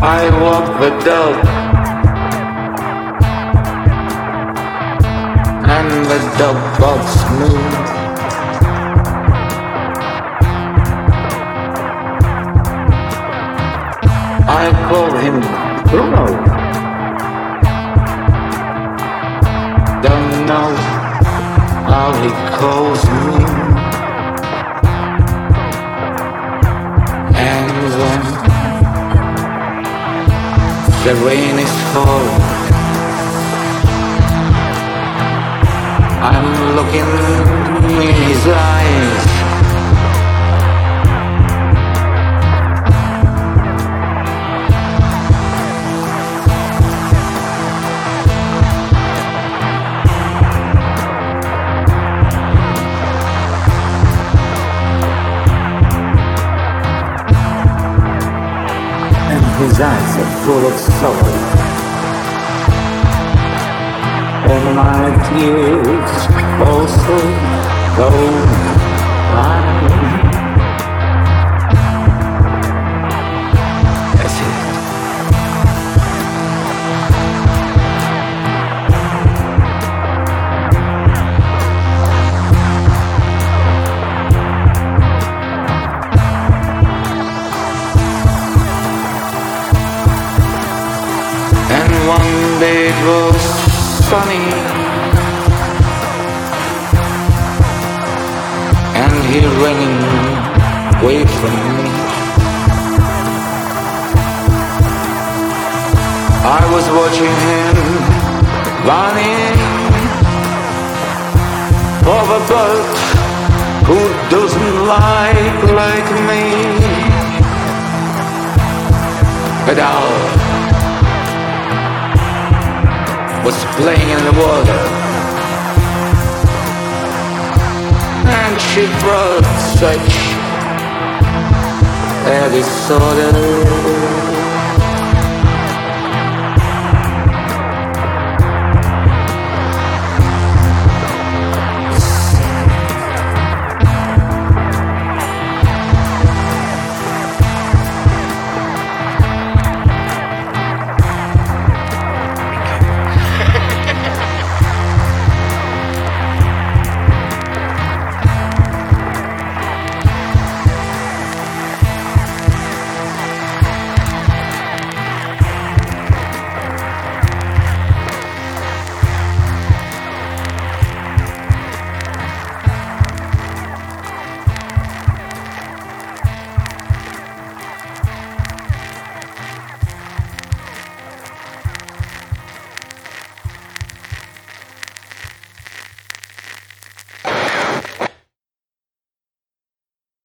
I walk the dog, and the dog barks me. I call him Bruno. Don't know how he calls me. And when the rain is falling, I'm looking in his eyes. His eyes are full of sorrow, and my tears also go by. That's it. One day it was sunny, and he running away from me. I was watching him running for the bird who doesn't like me. But was playing in the water, and she brought such a disorder.